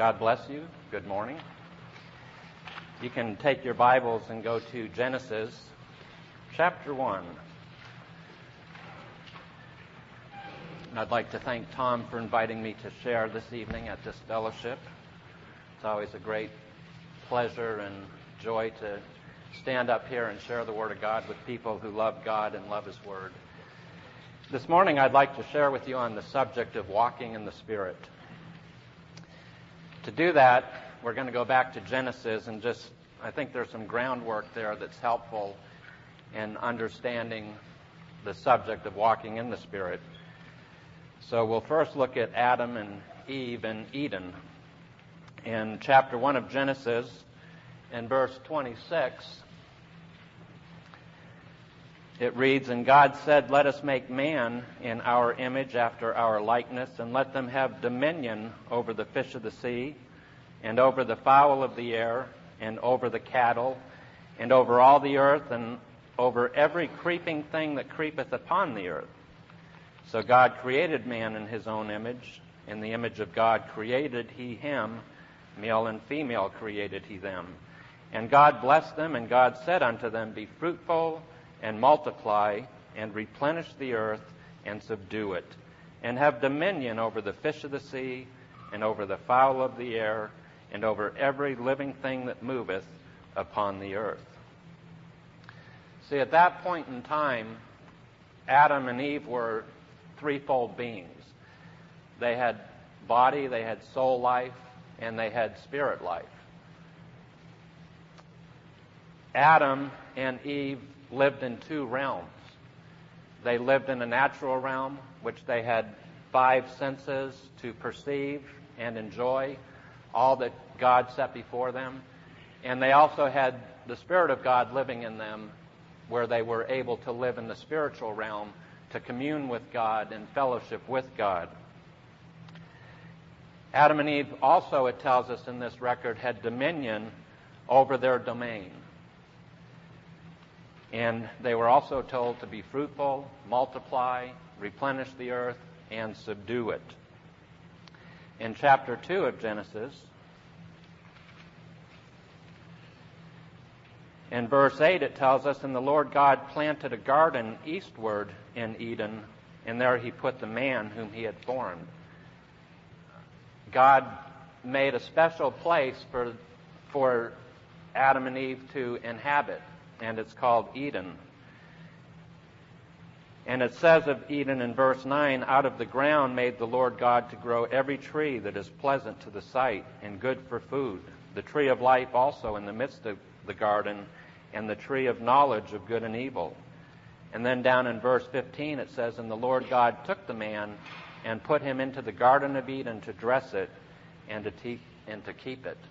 God bless you. Good morning. You can take your Bibles and go to Genesis chapter 1. And I'd like to thank Tom for inviting me to share this evening at this fellowship. It's always a great pleasure and joy to stand up here and share the Word of God with people who love God and love His Word. This morning I'd like to share with you on the subject of walking in the Spirit. To do that, we're going to go back to Genesis and I think there's some groundwork there that's helpful in understanding the subject of walking in the Spirit. So we'll first look at Adam and Eve in Eden. In chapter 1 of Genesis, in verse 26, it reads, "And God said, Let us make man in our image after our likeness, and let them have dominion over the fish of the sea, and over the fowl of the air, and over the cattle, and over all the earth, and over every creeping thing that creepeth upon the earth. So God created man in His own image. In the image of God created He him, male and female created He them. And God blessed them, and God said unto them, Be fruitful, and multiply, and replenish the earth, and subdue it, and have dominion over the fish of the sea, and over the fowl of the air, and over every living thing that moveth upon the earth." See, at that point in time, Adam and Eve were threefold beings. They had body, they had soul life, and they had spirit life. Adam and Eve lived in two realms. They lived in a natural realm, which they had 5 senses to perceive and enjoy all that God set before them. And they also had the Spirit of God living in them, where they were able to live in the spiritual realm, to commune with God and fellowship with God. Adam and Eve also, it tells us in this record, had dominion over their domain. And they were also told to be fruitful, multiply, replenish the earth, and subdue it. In chapter 2 of Genesis, in verse 8, it tells us, "And the Lord God planted a garden eastward in Eden, and there He put the man whom He had formed." God made a special place for Adam and Eve to inhabit, and it's called Eden. And it says of Eden in verse 9, "Out of the ground made the Lord God to grow every tree that is pleasant to the sight and good for food, the tree of life also in the midst of the garden, and the tree of knowledge of good and evil." And then down in verse 15 it says, "And the Lord God took the man and put him into the garden of Eden to dress it and to keep it."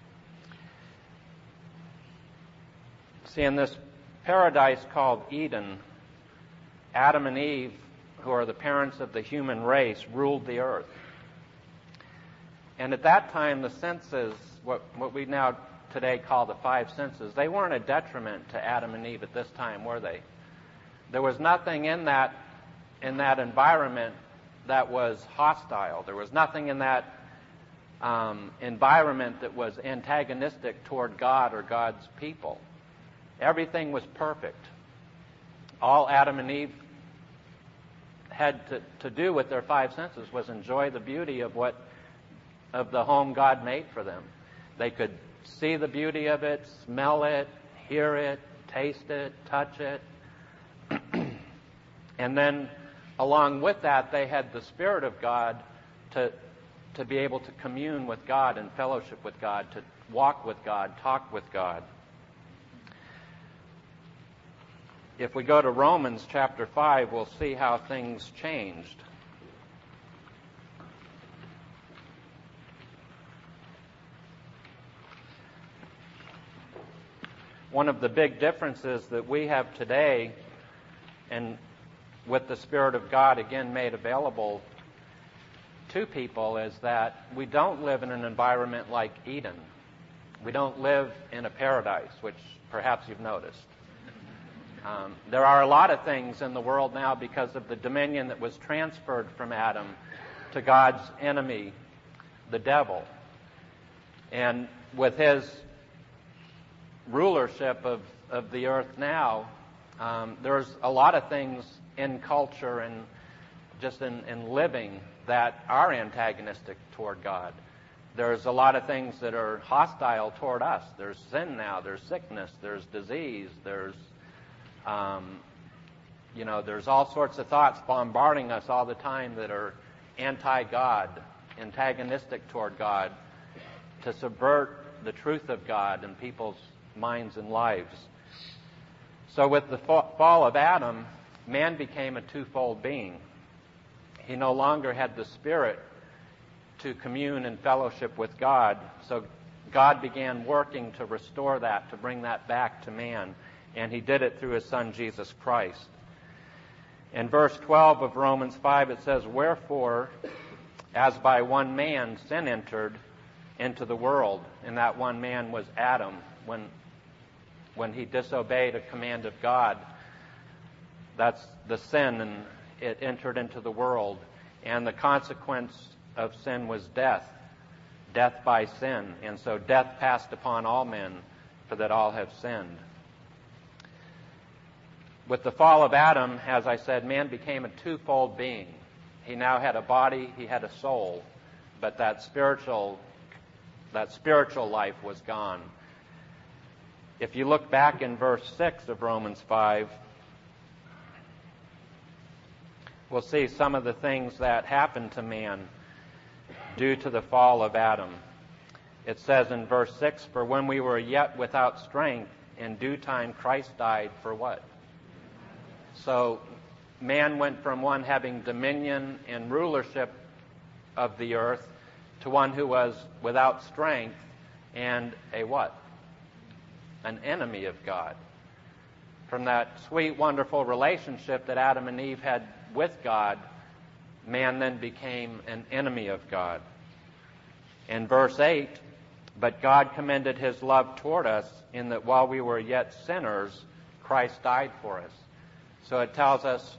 See, in this paradise called Eden, Adam and Eve, who are the parents of the human race, ruled the earth. And at that time, the senses, what we now today call the 5 senses, they weren't a detriment to Adam and Eve at this time, were they? There was nothing in that environment that was hostile. There was nothing in that environment that was antagonistic toward God or God's people. Everything was perfect. All Adam and Eve had to do with their 5 senses was enjoy the beauty of the home God made for them. They could see the beauty of it, smell it, hear it, taste it, touch it. And then along with that, they had the Spirit of God to be able to commune with God and fellowship with God, to walk with God, talk with God. If we go to Romans chapter 5, we'll see how things changed. One of the big differences that we have today, and with the Spirit of God again made available to people, is that we don't live in an environment like Eden. We don't live in a paradise, which perhaps you've noticed. There are a lot of things in the world now because of the dominion that was transferred from Adam to God's enemy, the devil. And with his rulership of the earth now, there's a lot of things in culture and just in living that are antagonistic toward God. There's a lot of things that are hostile toward us. There's sin now, there's sickness, there's disease, there's all sorts of thoughts bombarding us all the time that are anti-God, antagonistic toward God, to subvert the truth of God in people's minds and lives. So with the fall of Adam, man became a twofold being. He no longer had the Spirit to commune and fellowship with God, so God began working to restore that, to bring that back to man, and he did it through his Son, Jesus Christ. In verse 12 of Romans 5, it says, "Wherefore, as by one man sin entered into the world," and that one man was Adam, when he disobeyed a command of God. That's the sin, and it entered into the world. And the consequence of sin was death by sin. And so death passed upon all men, for that all have sinned. With the fall of Adam, as I said, man became a twofold being. He now had a body, he had a soul, but that spiritual life was gone. If you look back in verse 6 of Romans 5, we'll see some of the things that happened to man due to the fall of Adam. It says in verse 6, "For when we were yet without strength, in due time Christ died for" what? So man went from one having dominion and rulership of the earth to one who was without strength and a what? An enemy of God. From that sweet, wonderful relationship that Adam and Eve had with God, man then became an enemy of God. In verse 8, "But God commended his love toward us in that while we were yet sinners, Christ died for us." So it tells us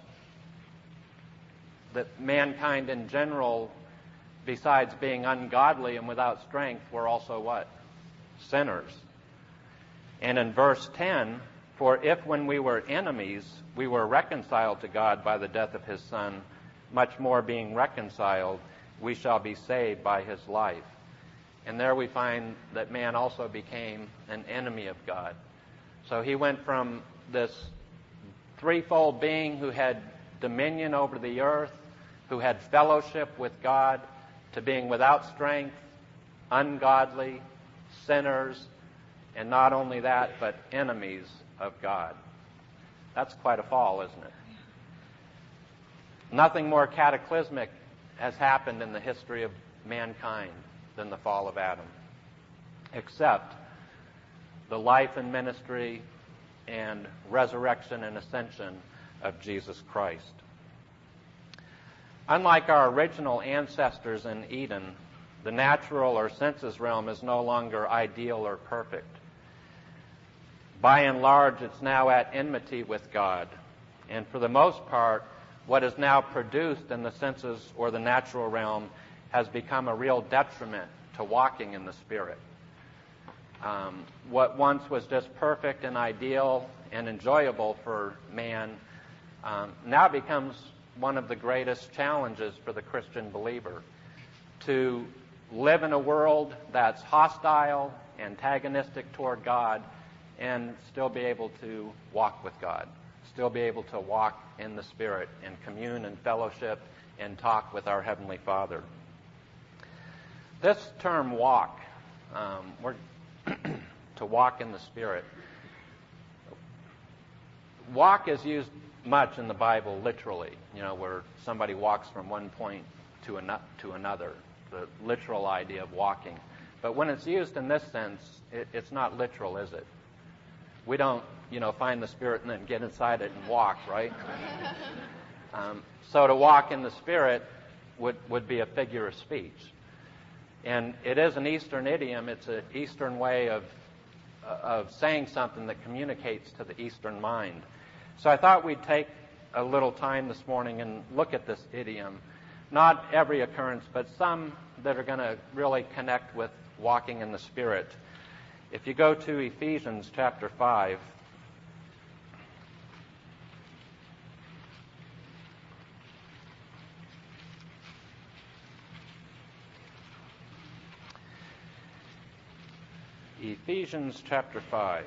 that mankind in general, besides being ungodly and without strength, were also what? Sinners. And in verse 10, "For if when we were enemies, we were reconciled to God by the death of his Son, much more being reconciled, we shall be saved by his life." And there we find that man also became an enemy of God. So he went from this threefold being who had dominion over the earth, who had fellowship with God, to being without strength, ungodly, sinners, and not only that, but enemies of God. That's quite a fall, isn't it? Nothing more cataclysmic has happened in the history of mankind than the fall of Adam, except the life and ministry and resurrection and ascension of Jesus Christ. Unlike our original ancestors in Eden, the natural or senses realm is no longer ideal or perfect. By and large, it's now at enmity with God. And for the most part, what is now produced in the senses or the natural realm has become a real detriment to walking in the Spirit. What once was just perfect and ideal and enjoyable for man now becomes one of the greatest challenges for the Christian believer. To live in a world that's hostile, antagonistic toward God, and still be able to walk with God, still be able to walk in the Spirit and commune and fellowship and talk with our Heavenly Father. This term walk, to walk in the Spirit. Walk is used much in the Bible literally, where somebody walks from one point to another, the literal idea of walking. But when it's used in this sense, it's not literal, is it? We don't, find the Spirit and then get inside it and walk, right? So to walk in the Spirit would be a figure of speech. And it is an Eastern idiom. It's an Eastern way of saying something that communicates to the Eastern mind. So I thought we'd take a little time this morning and look at this idiom. Not every occurrence, but some that are going to really connect with walking in the Spirit. If you go to Ephesians chapter 5, Ephesians chapter 5.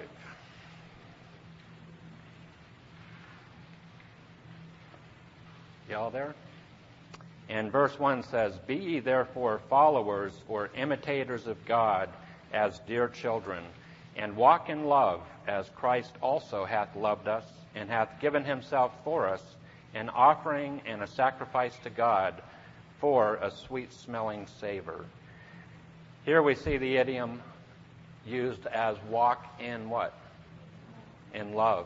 Y'all there? And verse 1 says, "Be ye therefore followers or imitators of God as dear children, and walk in love, as Christ also hath loved us, and hath given himself for us, an offering and a sacrifice to God for a sweet-smelling savor." Here we see the idiom used as walk in what? In love.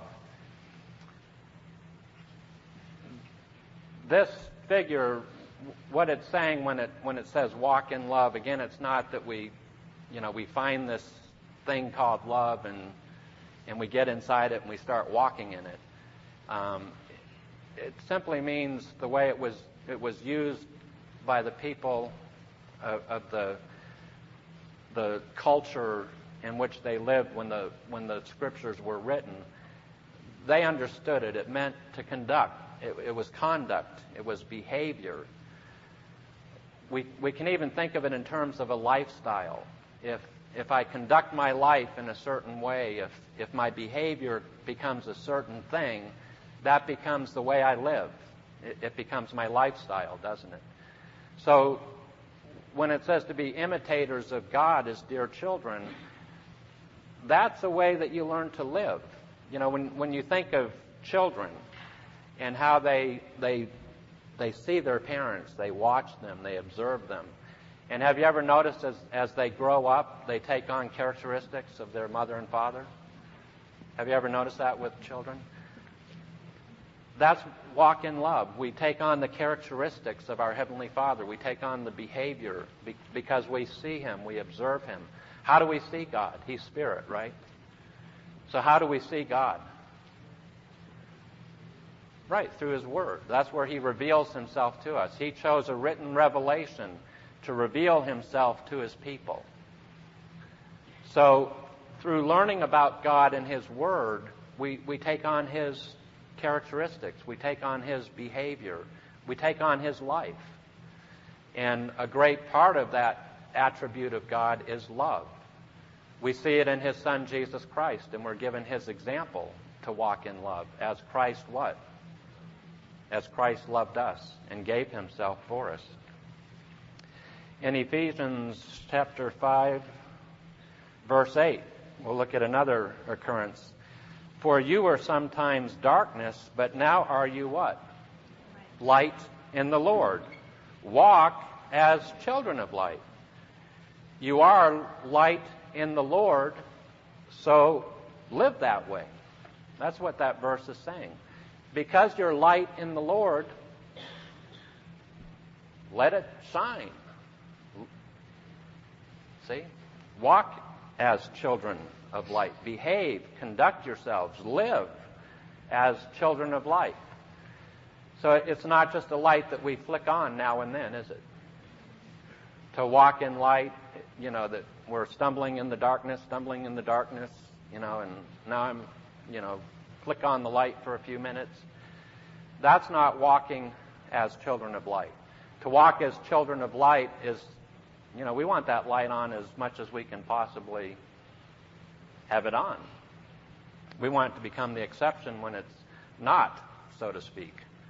This figure, what it's saying when it says walk in love, again, it's not that we find this thing called love and we get inside it and we start walking in it. It simply means the way it was used by the people of the culture in which they lived when the scriptures were written. They understood it. It meant to conduct. It was conduct. It was behavior. We can even think of it in terms of a lifestyle. If I conduct my life in a certain way, if my behavior becomes a certain thing, that becomes the way I live. It becomes my lifestyle, doesn't it? So when it says to be imitators of God as dear children, that's a way that you learn to live. You know, when you think of children and how they see their parents, they watch them, they observe them. And have you ever noticed as they grow up, they take on characteristics of their mother and father? Have you ever noticed that with children? That's walk in love. We take on the characteristics of our Heavenly Father. We take on the behavior because we see Him, we observe Him. How do we see God? He's Spirit, right? So how do we see God? Right, through His Word. That's where He reveals Himself to us. He chose a written revelation to reveal Himself to His people. So through learning about God and His Word, we take on His characteristics. We take on His behavior. We take on His life. And a great part of that attribute of God is love. We see it in His Son, Jesus Christ, and we're given His example to walk in love. As Christ what? As Christ loved us and gave Himself for us. In Ephesians chapter 5, verse 8, we'll look at another occurrence. "For you were sometimes darkness, but now are you what? Light in the Lord. Walk as children of light." You are light in the Lord, so live that way. That's what that verse is saying. Because you're light in the Lord, let it shine. See? Walk as children of light. Behave, conduct yourselves, live as children of light. So it's not just a light that we flick on now and then, is it? To walk in light, that we're stumbling in the darkness, and now I'm, flick on the light for a few minutes. That's not walking as children of light. To walk as children of light is, we want that light on as much as we can possibly have it on. We want it to become the exception when it's not, so to speak.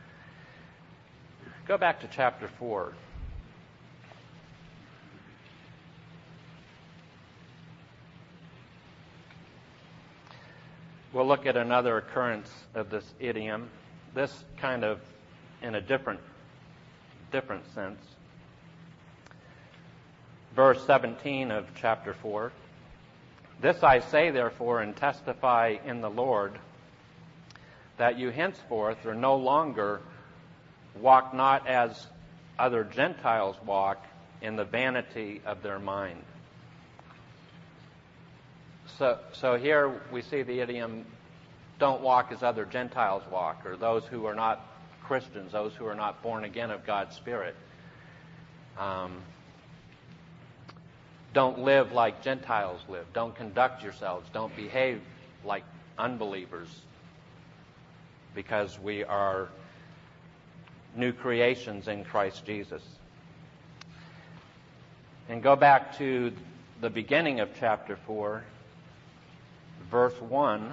Go back to chapter 4. We'll look at another occurrence of this idiom, this kind of in a different sense. Verse 17 of chapter 4. "This I say, therefore, and testify in the Lord, that you henceforth are no longer walk not as other Gentiles walk, in the vanity of their mind." So here we see the idiom, don't walk as other Gentiles walk, or those who are not Christians, those who are not born again of God's Spirit. don't live like Gentiles live. Don't conduct yourselves. Don't behave like unbelievers, because we are new creations in Christ Jesus. And go back to the beginning of chapter 4, verse 1.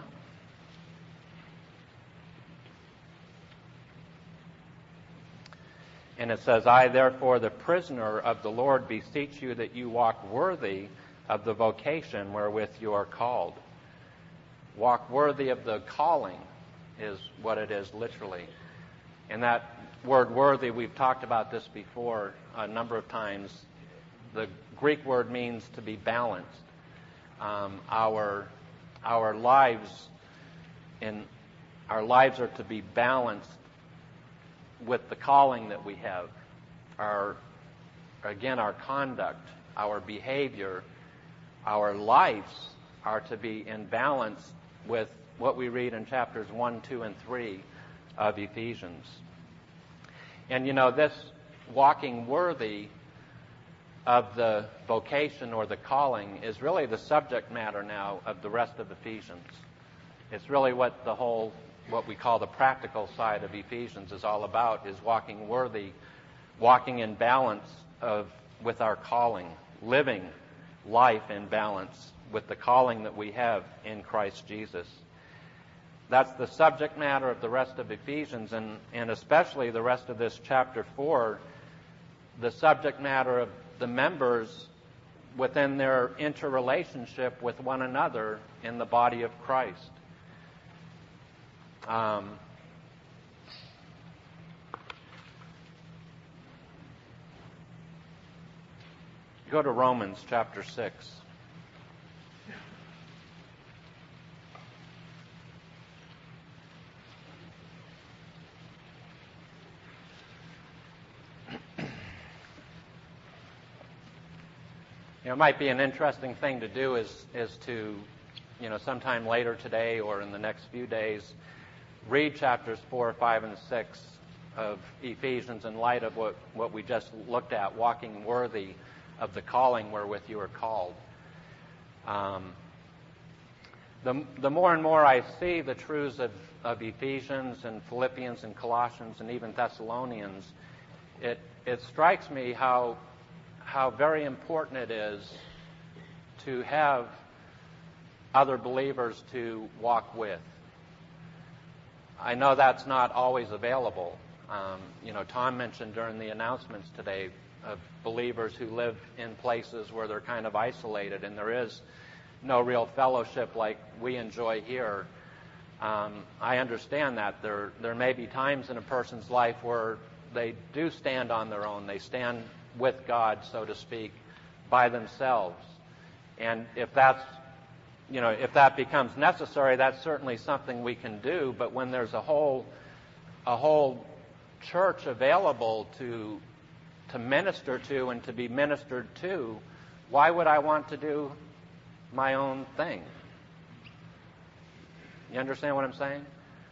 And it says, I, therefore, the prisoner of the Lord, beseech you that you walk worthy of the vocation wherewith you are called. Walk worthy of the calling is what it is literally. And that word worthy, we've talked about this before a number of times. The Greek word means to be balanced. Our lives are to be balanced with the calling that we have. Our conduct, our behavior, our lives are to be in balance with what we read in chapters 1, 2, and 3 of Ephesians. And this walking worthy of the vocation or the calling is really the subject matter now of the rest of Ephesians. It's really what we call the practical side of Ephesians is all about, is walking worthy, walking in balance with our calling, living life in balance with the calling that we have in Christ Jesus. That's the subject matter of the rest of Ephesians, and especially the rest of this chapter 4, the subject matter of the members within their interrelationship with one another in the body of Christ. Go to Romans chapter 6. It might be an interesting thing to do is to, sometime later today or in the next few days, read chapters 4, 5, and 6 of Ephesians in light of what we just looked at, walking worthy of the calling wherewith you are called. The more and more I see the truths of Ephesians and Philippians and Colossians and even Thessalonians, it strikes me how very important it is to have other believers to walk with. I know that's not always available. Tom mentioned during the announcements today of believers who live in places where they're kind of isolated and there is no real fellowship like we enjoy here. I understand that. There may be times in a person's life where they do stand on their own. They stand with God, so to speak, by themselves. And if that becomes necessary, that's certainly something we can do. But when there's a whole church available to minister to and to be ministered to, why would I want to do my own thing? You understand what I'm saying?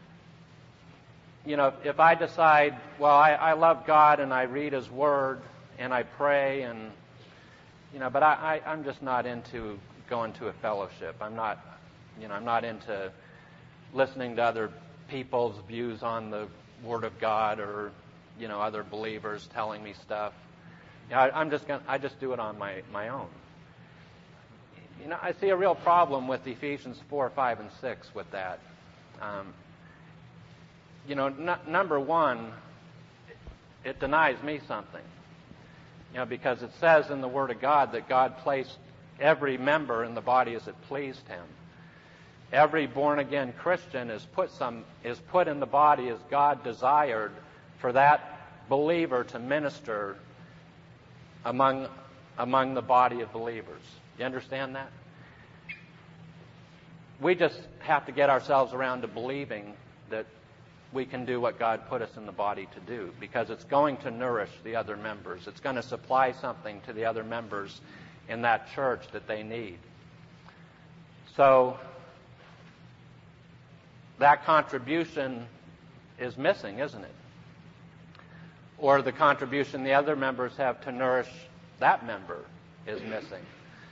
If I decide, well, I love God and I read His Word and I pray and, but I'm just not into going to a fellowship. I'm not into listening to other people's views on the Word of God or, other believers telling me stuff. I just do it on my own. I see a real problem with Ephesians 4, 5, and 6 with that. Number one, it denies me something. Because it says in the Word of God that God placed every member in the body as it pleased Him. Every born-again Christian is put in the body as God desired for that believer to minister among the body of believers. You understand that? We just have to get ourselves around to believing that we can do what God put us in the body to do, because it's going to nourish the other members. It's going to supply something to the other members in that church that they need. So that contribution is missing, isn't it? Or the contribution the other members have to nourish that member is missing.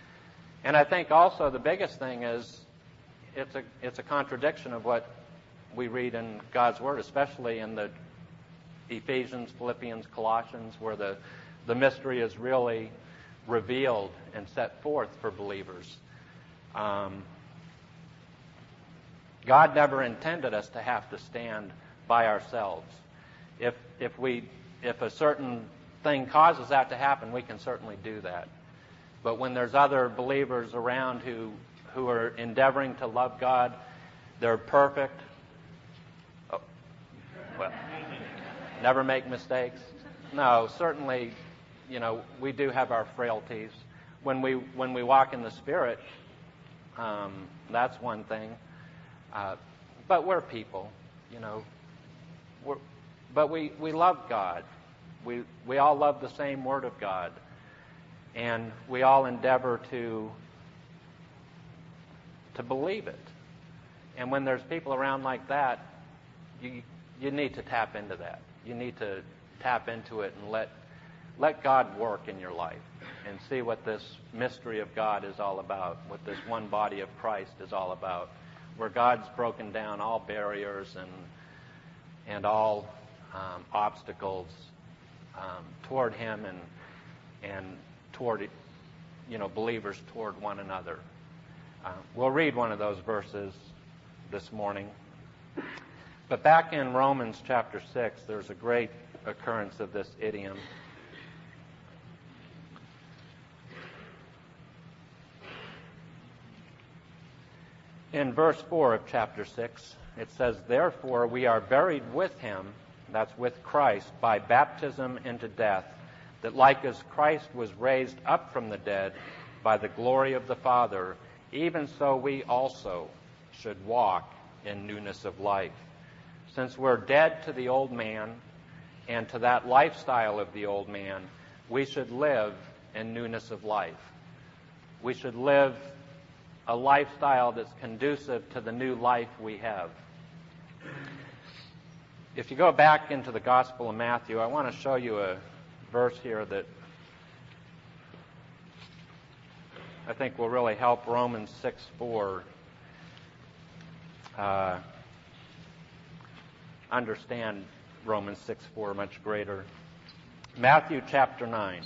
And I think also the biggest thing is it's a contradiction of what we read in God's Word, especially in the Ephesians, Philippians, Colossians, where the mystery is really revealed and set forth for believers. God never intended us to have to stand by ourselves. If a certain thing causes that to happen, we can certainly do that. But when there's other believers around who are endeavoring to love God, they're perfect. Oh, well, never make mistakes. No, certainly, we do have our frailties. When we walk in the Spirit, that's one thing. But we're people, but we love God. We all love the same Word of God. And we all endeavor to believe it. And when there's people around like that, you need to tap into that. You need to tap into it and let God work in your life and see what this mystery of God is all about, what this one body of Christ is all about, where God's broken down all barriers and all obstacles toward Him and toward believers toward one another. We'll read one of those verses this morning. But back in Romans chapter 6, there's a great occurrence of this idiom. In verse 4 of chapter 6, it says, "Therefore we are buried with Him," that's with Christ, "by baptism into death, that like as Christ was raised up from the dead by the glory of the Father, even so we also should walk in newness of life. Since we're dead to the old man and to that lifestyle of the old man, we should live in newness of life. We should live a lifestyle that's conducive to the new life we have. If you go back into the Gospel of Matthew, I want to show you a verse here that I think will really help Romans 6:4 understand Romans 6:4 much greater. Matthew chapter 9.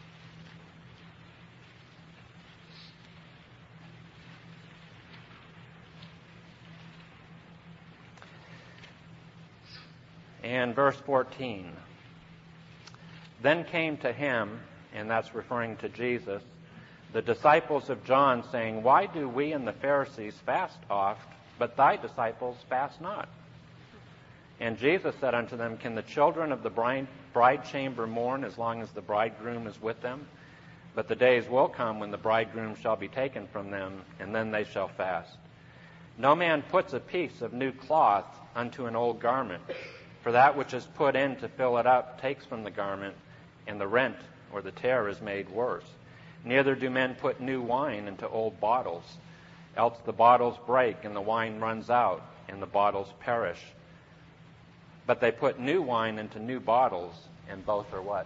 And verse 14. "Then came to him," and that's referring to Jesus, "the disciples of John, saying, Why do we and the Pharisees fast oft, but thy disciples fast not? And Jesus said unto them, Can the children of the bride chamber mourn as long as the bridegroom is with them? But the days will come when the bridegroom shall be taken from them, and then they shall fast. No man puts a piece of new cloth unto an old garment, for that which is put in to fill it up takes from the garment, and the rent or the tear is made worse. Neither do men put new wine into old bottles, else the bottles break, and the wine runs out, and the bottles perish. But they put new wine into new bottles, and both are what?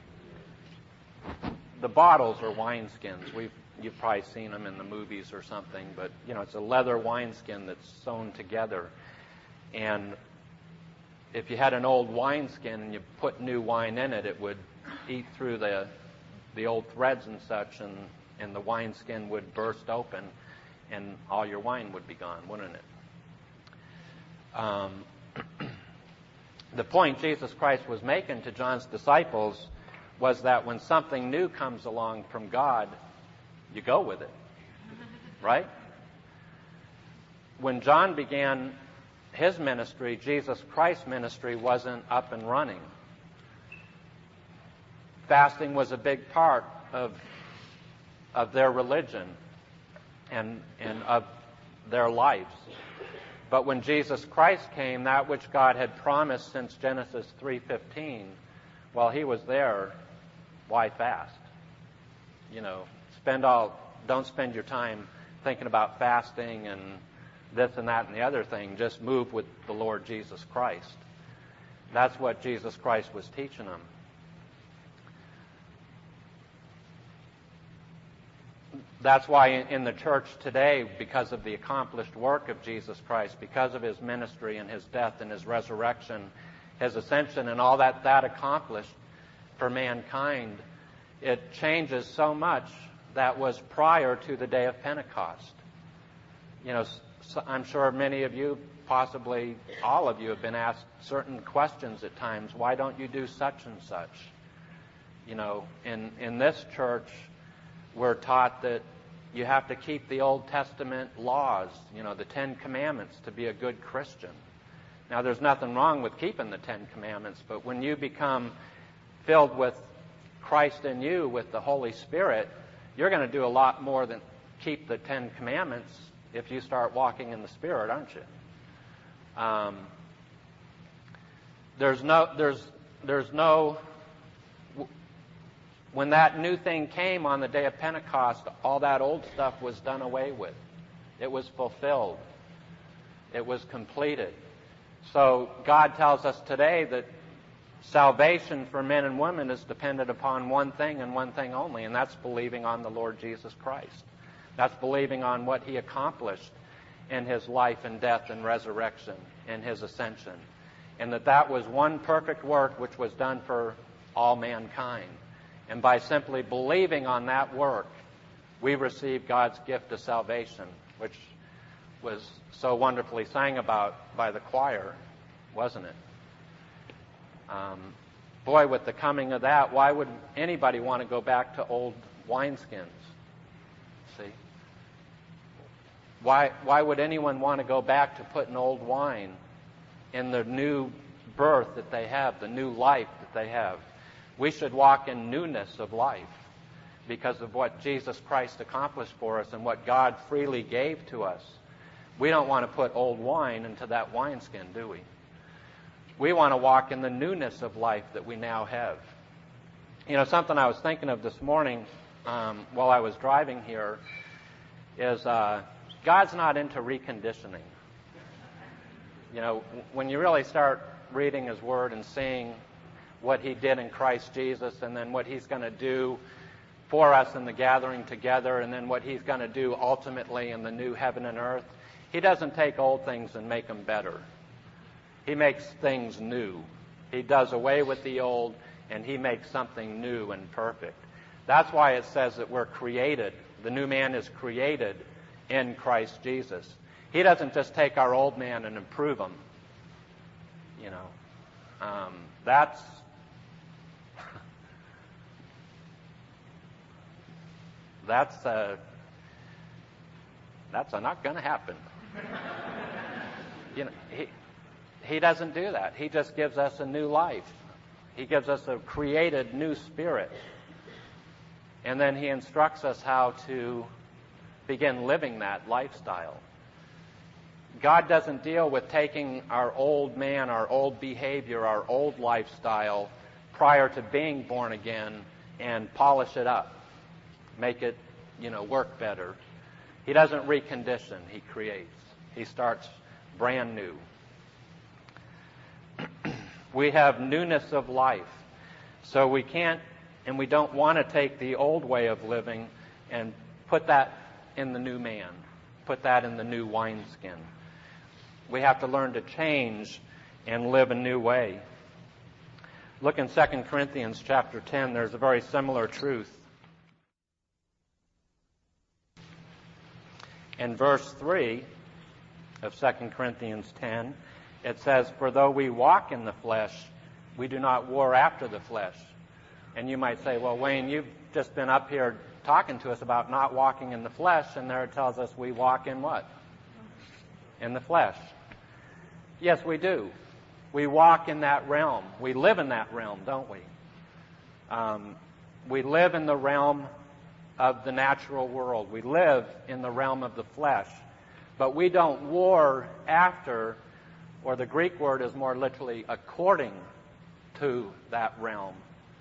The bottles are wineskins. You've probably seen them in the movies or something, but it's a leather wineskin that's sewn together. And if you had an old wineskin and you put new wine in it, it would eat through the old threads and such, and the wineskin would burst open, and all your wine would be gone, wouldn't it? The point Jesus Christ was making to John's disciples was that when something new comes along from God, you go with it, right? When John began his ministry, Jesus Christ's ministry wasn't up and running. Fasting was a big part of their religion and of their lives. But when Jesus Christ came, that which God had promised since Genesis 3:15, while he was there, why fast? Don't spend your time thinking about fasting and this and that and the other thing. Just move with the Lord Jesus Christ. That's what Jesus Christ was teaching them. That's why in the church today, because of the accomplished work of Jesus Christ, because of his ministry and his death and his resurrection, his ascension and all that accomplished for mankind, it changes so much that was prior to the day of Pentecost. You know, I'm sure many of you, possibly all of you, have been asked certain questions at times. Why don't you do such and such? You know, in this church, we're taught that you have to keep the Old Testament laws, you know, the Ten Commandments, to be a good Christian. Now, there's nothing wrong with keeping the Ten Commandments, but when you become filled with Christ in you, with the Holy Spirit, you're going to do a lot more than keep the Ten Commandments if you start walking in the Spirit, aren't you? When that new thing came on the day of Pentecost, all that old stuff was done away with. It was fulfilled. It was completed. So God tells us today that salvation for men and women is dependent upon one thing and one thing only, and that's believing on the Lord Jesus Christ. That's believing on what he accomplished in his life and death and resurrection and his ascension. And that was one perfect work which was done for all mankind. And by simply believing on that work, we receive God's gift of salvation, which was so wonderfully sang about by the choir, wasn't it? Boy, with the coming of that, why would anybody want to go back to old wineskins? See? Why would anyone want to go back to putting old wine in the new birth that they have, the new life that they have? We should walk in newness of life because of what Jesus Christ accomplished for us and what God freely gave to us. We don't want to put old wine into that wineskin, do we? We want to walk in the newness of life that we now have. You know, something I was thinking of this morning while I was driving here is God's not into reconditioning. You know, when you really start reading his word and seeing what he did in Christ Jesus and then what he's going to do for us in the gathering together and then what he's going to do ultimately in the new heaven and earth, he doesn't take old things and make them better. He makes things new. He does away with the old and he makes something new and perfect. That's why it says that we're created. The new man is created in Christ Jesus. He doesn't just take our old man and improve him. You know, that's not going to happen. You know, he doesn't do that. He just gives us a new life. He gives us a created new spirit. And then he instructs us how to begin living that lifestyle. God doesn't deal with taking our old man, our old behavior, our old lifestyle prior to being born again and polish it up, make it, you know, work better. He doesn't recondition, he creates. He starts brand new. We have newness of life. So we can't and we don't want to take the old way of living and put that in the new man, put that in the new wineskin. We have to learn to change and live a new way. Look in 2 Corinthians chapter 10, there's a very similar truth. In verse 3 of 2 Corinthians 10, it says, "For though we walk in the flesh, we do not war after the flesh." And you might say, well, Wayne, you've just been up here talking to us about not walking in the flesh, and there it tells us we walk in what? In the flesh. Yes, we do. We walk in that realm. We live in that realm, don't we? We live in the realm of the natural world. We live in the realm of the flesh. But we don't war after, or the Greek word is more literally according to that realm.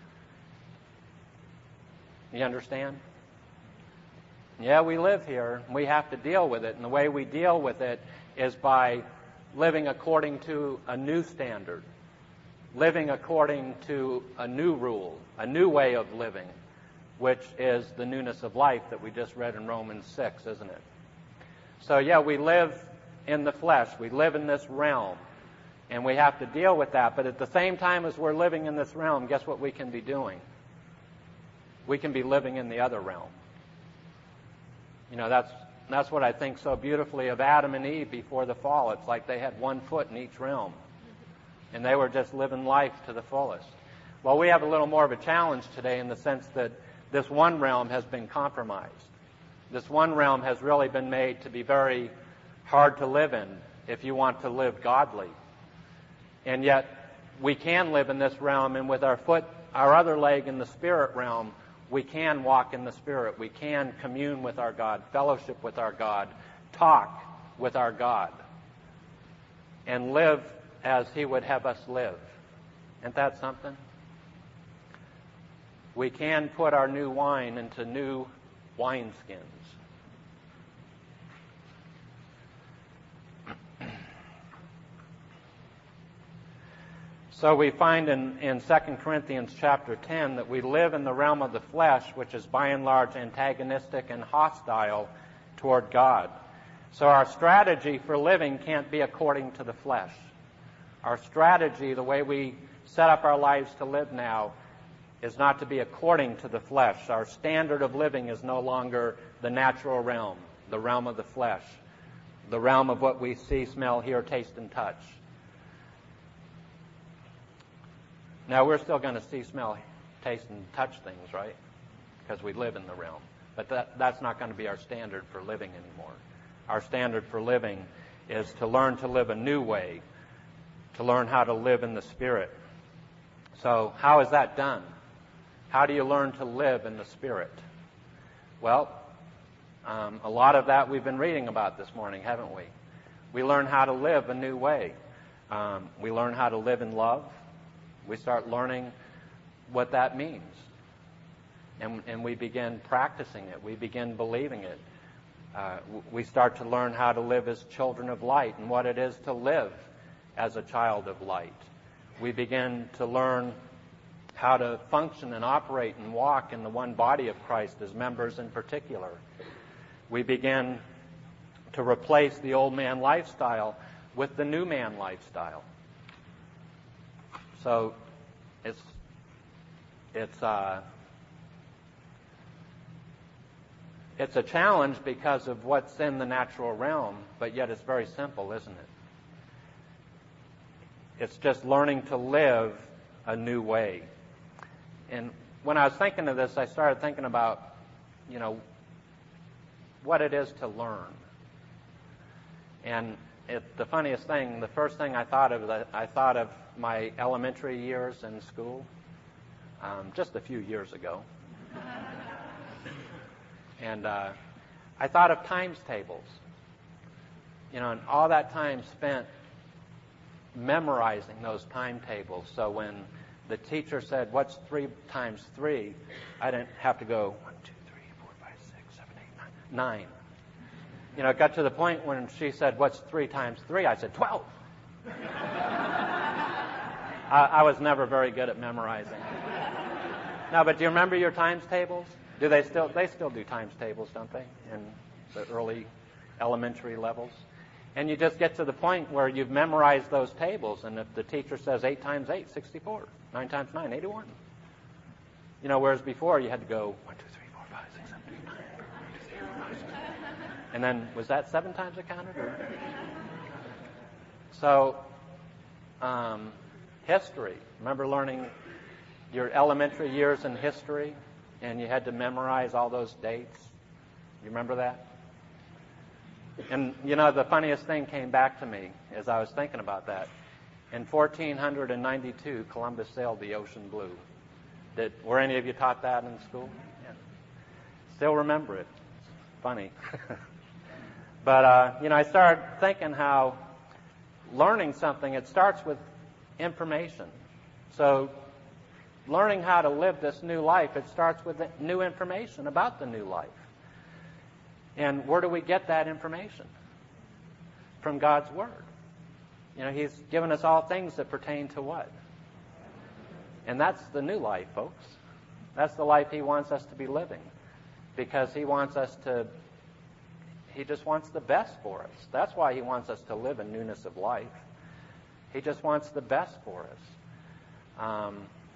You understand? Yeah, we live here. We have to deal with it. And the way we deal with it is by living according to a new standard, living according to a new rule, a new way of living, which is the newness of life that we just read in Romans 6, isn't it? So yeah, we live in the flesh. We live in this realm. And we have to deal with that. But at the same time as we're living in this realm, guess what we can be doing? We can be living in the other realm. You know, that's what I think so beautifully of Adam and Eve before the fall. It's like they had one foot in each realm. And they were just living life to the fullest. Well, we have a little more of a challenge today in the sense that this one realm has been compromised. This one realm has really been made to be very hard to live in if you want to live godly. And yet, we can live in this realm, and with our other leg in the spirit realm, we can walk in the Spirit. We can commune with our God, fellowship with our God, talk with our God, and live as He would have us live. Isn't that something? We can put our new wine into new wineskins. So we find in 2 Corinthians chapter 10 that we live in the realm of the flesh, which is by and large antagonistic and hostile toward God. So our strategy for living can't be according to the flesh. Our strategy, the way we set up our lives to live now, is not to be according to the flesh. Our standard of living is no longer the natural realm, the realm of the flesh, the realm of what we see, smell, hear, taste, and touch. Now, we're still going to see, smell, taste, and touch things, right? Because we live in the realm. But that's not going to be our standard for living anymore. Our standard for living is to learn to live a new way, to learn how to live in the Spirit. So how is that done? How do you learn to live in the Spirit? Well, a lot of that we've been reading about this morning, haven't we? We learn how to live a new way. We learn how to live in love. We start learning what that means. And we begin practicing it. We begin believing it. We start to learn how to live as children of light and what it is to live as a child of light. We begin to learn how to function and operate and walk in the one body of Christ as members in particular. We begin to replace the old man lifestyle with the new man lifestyle. So it's a challenge because of what's in the natural realm, but yet it's very simple, isn't it? It's just learning to live a new way. And when I was thinking of this, I started thinking about, what it is to learn. And the funniest thing, the first thing I thought of my elementary years in school, just a few years ago. And I thought of times tables. And all that time spent memorizing those timetables. So when the teacher said, "What's 3 times 3?" I didn't have to go 1, 2, 3, 4, 5, 6, 7, 8, 9. It got to the point when she said, "What's 3 times 3?" I said, 12. I was never very good at memorizing. No, but do you remember your times tables? They still do times tables, don't they, in the early elementary levels? And you just get to the point where you've memorized those tables, and if the teacher says 8 times 8, 64. 9 times 9, 81. Whereas before you had to go 1, 2, 3, 4, 5, 6, 7, 8, 9. 1, 2, 3, 4, 5, 6. And then, was that 7 times it counted? So, history. Remember learning your elementary years in history, and you had to memorize all those dates? You remember that? And, the funniest thing came back to me as I was thinking about that. In 1492, Columbus sailed the ocean blue. Were any of you taught that in school? Yeah. Still remember it. It's funny. But, I started thinking how learning something, it starts with information. So learning how to live this new life, it starts with new information about the new life. And where do we get that information? From God's Word. He's given us all things that pertain to what? And that's the new life, folks. That's the life He wants us to be living, because He just wants the best for us. That's why He wants us to live in newness of life. He just wants the best for us.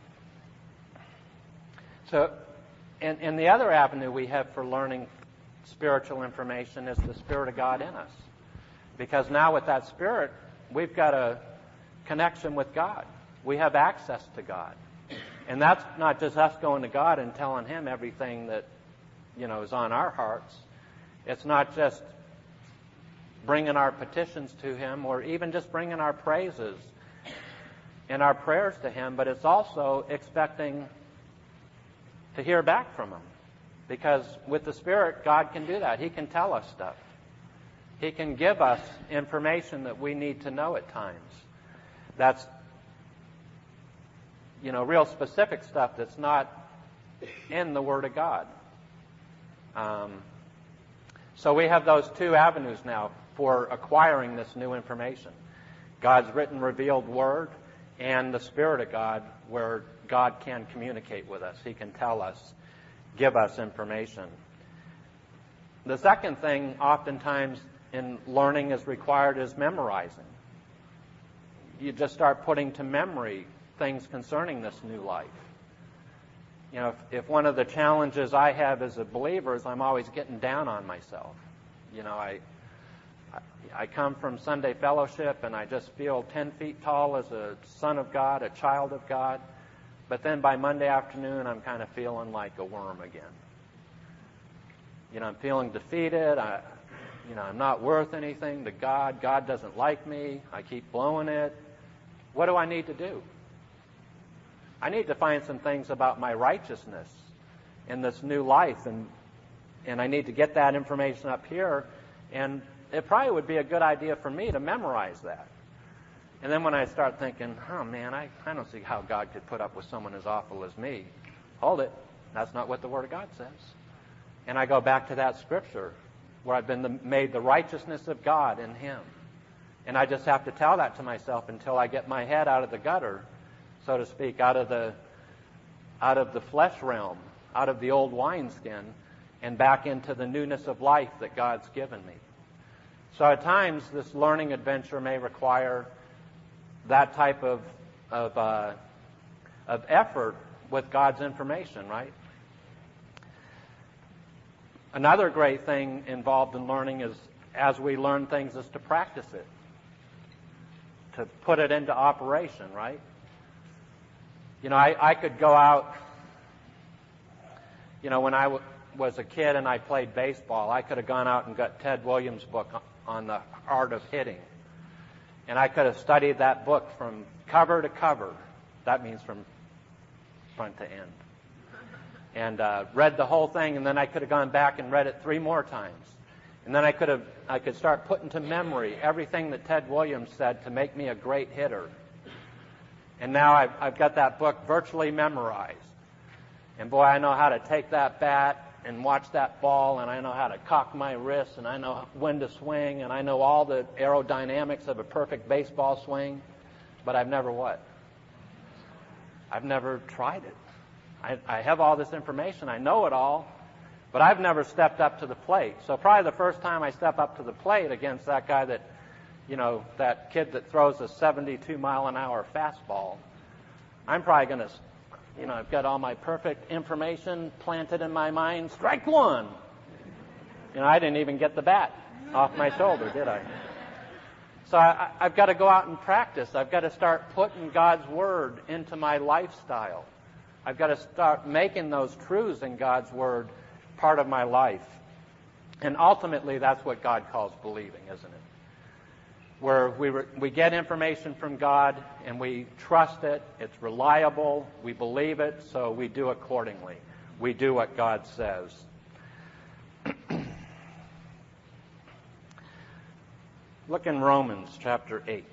And the other avenue we have for learning spiritual information is the Spirit of God in us. Because now with that Spirit, we've got a connection with God. We have access to God. And that's not just us going to God and telling Him everything that, is on our hearts. It's not just bringing our petitions to Him or even just bringing our praises and our prayers to Him, but it's also expecting to hear back from Him. Because with the Spirit, God can do that. He can tell us stuff. He can give us information that we need to know at times. That's, real specific stuff that's not in the Word of God. So we have those two avenues now for acquiring this new information. God's written, revealed Word and the Spirit of God, where God can communicate with us. He can tell us, give us information. The second thing oftentimes in learning is required is memorizing. You just start putting to memory things concerning this new life. If one of the challenges I have as a believer is I'm always getting down on myself. I come from Sunday fellowship and I just feel 10 feet tall as a son of God, a child of God. But then by Monday afternoon, I'm kind of feeling like a worm again. I'm feeling defeated. I'm not worth anything to God. God doesn't like me. I keep blowing it. What do I need to do? I need to find some things about my righteousness in this new life, and I need to get that information up here, and it probably would be a good idea for me to memorize that. And then when I start thinking, oh man, I don't see how God could put up with someone as awful as me. Hold it. That's not what the Word of God says. And I go back to that scripture where I've been made the righteousness of God in Him. And I just have to tell that to myself until I get my head out of the gutter, so to speak, out of the flesh realm, out of the old wineskin, and back into the newness of life that God's given me. So at times, this learning adventure may require that type of effort with God's information, right? Another great thing involved in learning is, as we learn things, is to practice it, to put it into operation, right? I could go out, when I was a kid and I played baseball, I could have gone out and got Ted Williams' book on the art of hitting. And I could have studied that book from cover to cover. That means from front to end. And read the whole thing, and then I could have gone back and read it 3 more times. And then I could start putting to memory everything that Ted Williams said to make me a great hitter. And now I've got that book virtually memorized. And boy, I know how to take that bat and watch that ball, and I know how to cock my wrist, and I know when to swing, and I know all the aerodynamics of a perfect baseball swing. But I've never what? I've never tried it. I have all this information. I know it all, but I've never stepped up to the plate. So probably the first time I step up to the plate against that guy that, that kid that throws a 72-mile-an-hour fastball, I'm probably going to, I've got all my perfect information planted in my mind. Strike one. I didn't even get the bat off my shoulder, did I? So I've got to go out and practice. I've got to start putting God's Word into my lifestyle. I've got to start making those truths in God's Word part of my life. And ultimately, that's what God calls believing, isn't it? Where we get information from God and we trust it, it's reliable, we believe it, so we do accordingly. We do what God says. Look in Romans chapter 8.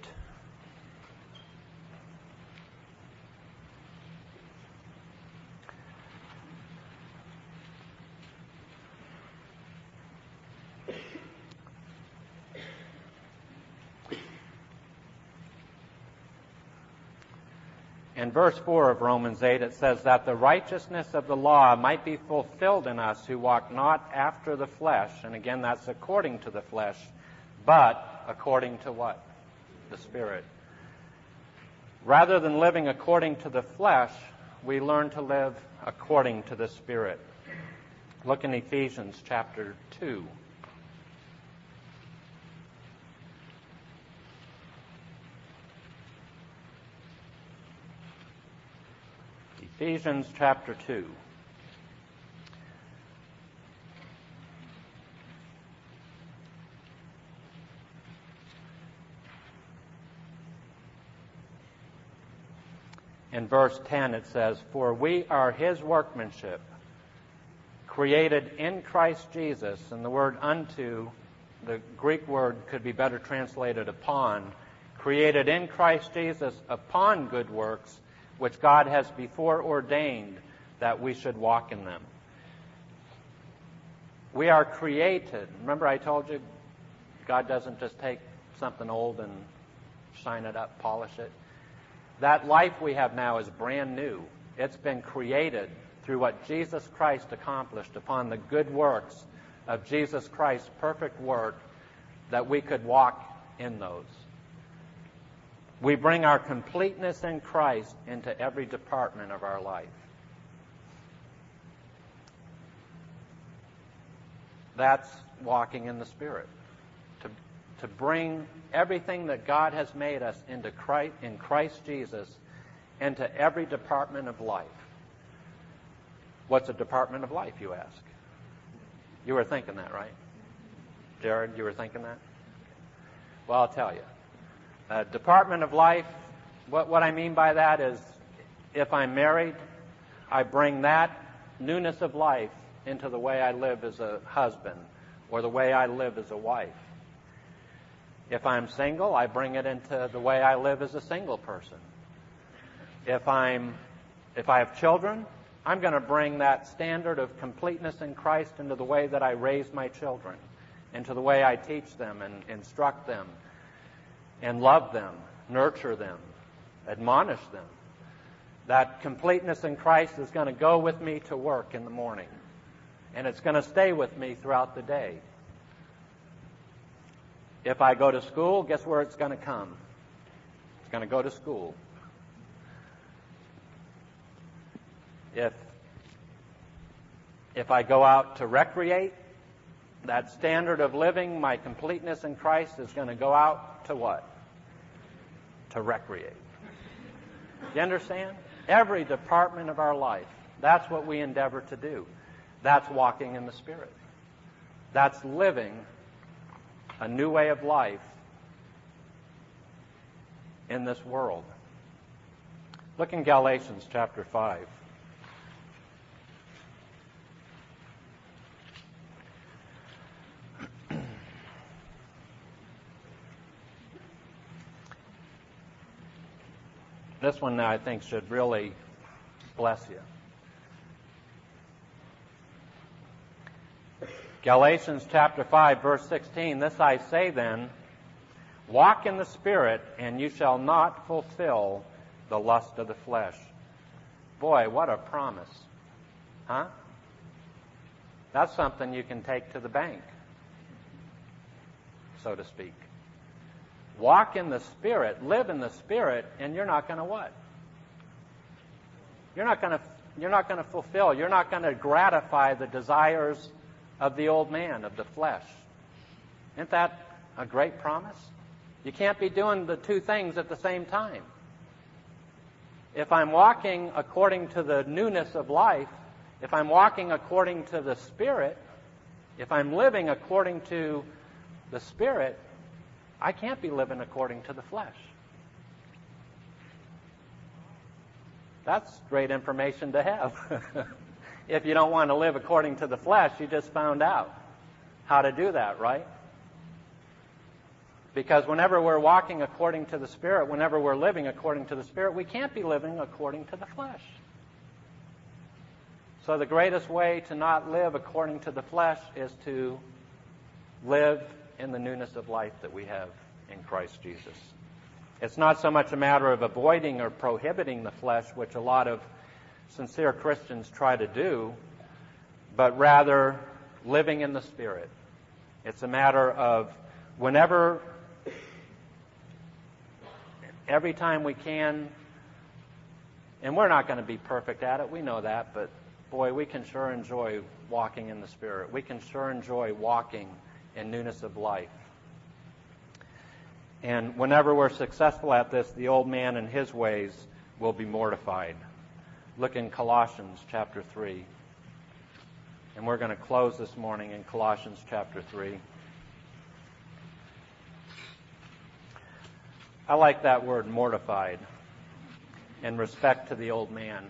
In verse 4 of Romans 8, it says that the righteousness of the law might be fulfilled in us who walk not after the flesh. And again, that's according to the flesh, but according to what? The Spirit. Rather than living according to the flesh, we learn to live according to the Spirit. Look in Ephesians chapter 2. Ephesians chapter 2. In verse 10 it says, "For we are his workmanship, created in Christ Jesus," and the word unto, the Greek word could be better translated upon, created in Christ Jesus upon good works, which God has before ordained that we should walk in them. We are created. Remember I told you, God doesn't just take something old and shine it up, polish it. That life we have now is brand new. It's been created through what Jesus Christ accomplished upon the good works of Jesus Christ's perfect work, that we could walk in those. We bring our completeness in Christ into every department of our life. That's walking in the Spirit. To bring everything that God has made us into Christ, in Christ Jesus, into every department of life. What's a department of life, you ask? You were thinking that, right? Jared, you were thinking that? Well, I'll tell you. Department of life, what I mean by that is, if I'm married, I bring that newness of life into the way I live as a husband or the way I live as a wife. If I'm single, I bring it into the way I live as a single person. If I have children, I'm going to bring that standard of completeness in Christ into the way that I raise my children, into the way I teach them and instruct them and love them, nurture them, admonish them. That completeness in Christ is going to go with me to work in the morning, and it's going to stay with me throughout the day. If I go to school, guess where it's going to come? It's going to go to school. If I go out to recreate, that standard of living, my completeness in Christ, is going to go out to what? To recreate. You understand? Every department of our life, that's what we endeavor to do. That's walking in the Spirit. That's living a new way of life in this world. Look in Galatians chapter 5. This one, I think, should really bless you. Galatians chapter 5, verse 16, "This I say then, walk in the Spirit, and you shall not fulfill the lust of the flesh." Boy, what a promise. Huh? That's something you can take to the bank, so to speak. Walk in the Spirit, live in the Spirit, and you're not going to what? You're not going to fulfill, you're not going to gratify the desires of the old man, of the flesh. Isn't that a great promise? You can't be doing the two things at the same time. If I'm walking according to the newness of life, if I'm walking according to the Spirit, if I'm living according to the Spirit, I can't be living according to the flesh. That's great information to have. If you don't want to live according to the flesh, you just found out how to do that, right? Because whenever we're walking according to the Spirit, whenever we're living according to the Spirit, we can't be living according to the flesh. So the greatest way to not live according to the flesh is to live in the newness of life that we have in Christ Jesus. It's not so much a matter of avoiding or prohibiting the flesh, which a lot of sincere Christians try to do, but rather living in the Spirit. It's a matter of every time we can, and we're not going to be perfect at it, we know that, but boy, we can sure enjoy walking in the Spirit. We can sure enjoy walking in newness of life. And whenever we're successful at this, the old man and his ways will be mortified. Look in Colossians chapter 3. And we're going to close this morning in Colossians chapter 3. I like that word, mortified, in respect to the old man.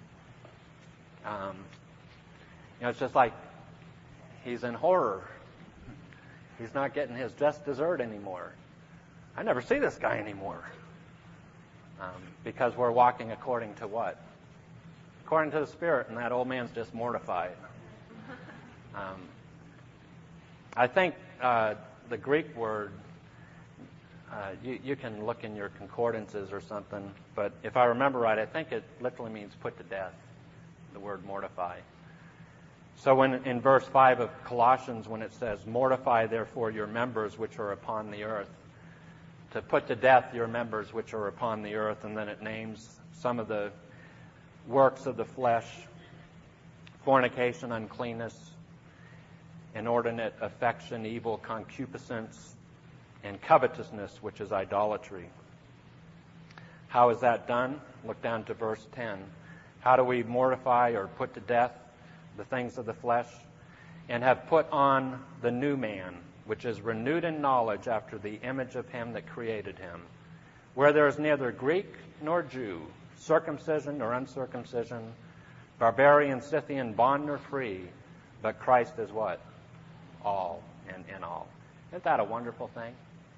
It's just like he's in horror. He's not getting his just dessert anymore. I never see this guy anymore. Because we're walking according to what? According to the Spirit, and that old man's just mortified. I think the Greek word, you can look in your concordances or something, but if I remember right, I think it literally means put to death, the word mortify. So when in verse 5 of Colossians, when it says, mortify therefore your members which are upon the earth, to put to death your members which are upon the earth, and then it names some of the works of the flesh: fornication, uncleanness, inordinate affection, evil concupiscence, and covetousness, which is idolatry. How is that done? Look down to verse 10. How do we mortify or put to death the things of the flesh? And have put on the new man, which is renewed in knowledge after the image of him that created him, where there is neither Greek nor Jew, circumcision nor uncircumcision, barbarian, Scythian, bond nor free, but Christ is what? All and in all. Isn't that a wonderful thing?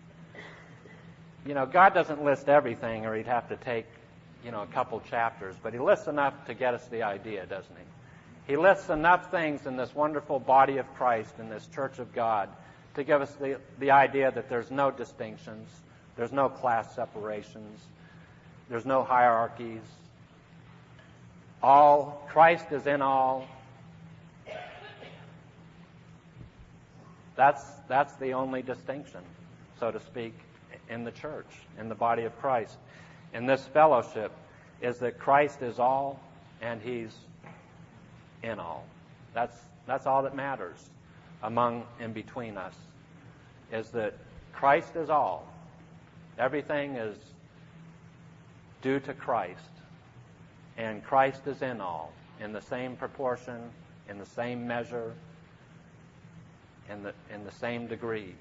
God doesn't list everything, or he'd have to take, a couple chapters, but he lists enough to get us the idea, doesn't he? He lists enough things in this wonderful body of Christ, in this church of God, to give us the idea that there's no distinctions, there's no class separations, there's no hierarchies. All, Christ is in all. That's the only distinction, so to speak, in the church, in the body of Christ. In this fellowship, is that Christ is all and he's in all. That's all that matters among and between us, is that Christ is all. Everything is due to Christ, and Christ is in all, in the same proportion, in the same measure, in the same degree.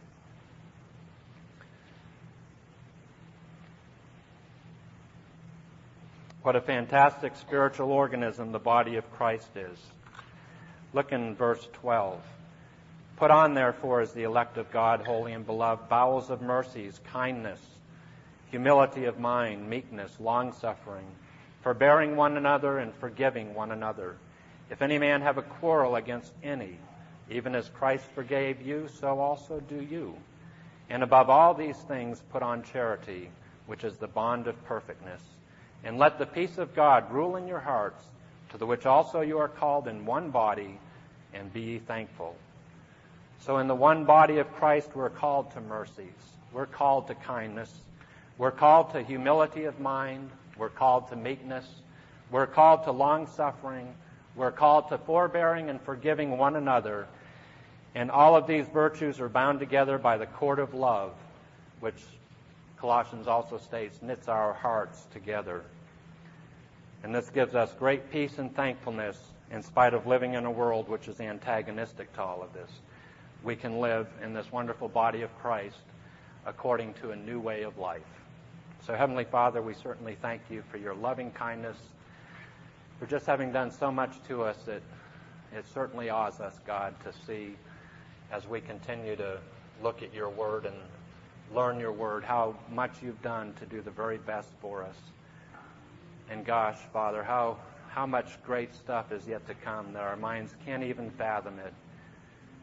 What a fantastic spiritual organism the body of Christ is. Look in verse 12. Put on, therefore, as the elect of God, holy and beloved, bowels of mercies, kindness, humility of mind, meekness, long-suffering, forbearing one another and forgiving one another. If any man have a quarrel against any, even as Christ forgave you, so also do you. And above all these things put on charity, which is the bond of perfectness. And let the peace of God rule in your hearts, to the which also you are called in one body, and be ye thankful. So in the one body of Christ, we're called to mercies. We're called to kindness. We're called to humility of mind. We're called to meekness. We're called to long-suffering. We're called to forbearing and forgiving one another. And all of these virtues are bound together by the cord of love, which Colossians also states knits our hearts together. And this gives us great peace and thankfulness in spite of living in a world which is antagonistic to all of this. We can live in this wonderful body of Christ according to a new way of life. So, Heavenly Father, we certainly thank you for your loving kindness, for just having done so much to us that it certainly awes us, God, to see as we continue to look at your word and learn your word, how much you've done to do the very best for us. And gosh, Father, how much great stuff is yet to come that our minds can't even fathom it.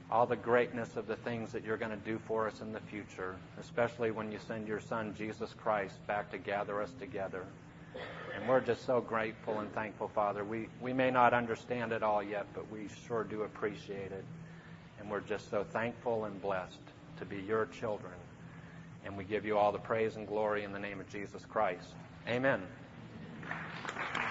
all the greatness of the things that you're going to do for us in the future, especially when you send your Son, Jesus Christ, back to gather us together. And we're just so grateful and thankful, Father. We may not understand it all yet, but we sure do appreciate it. And we're just so thankful and blessed to be your children. And we give you all the praise and glory in the name of Jesus Christ. Amen.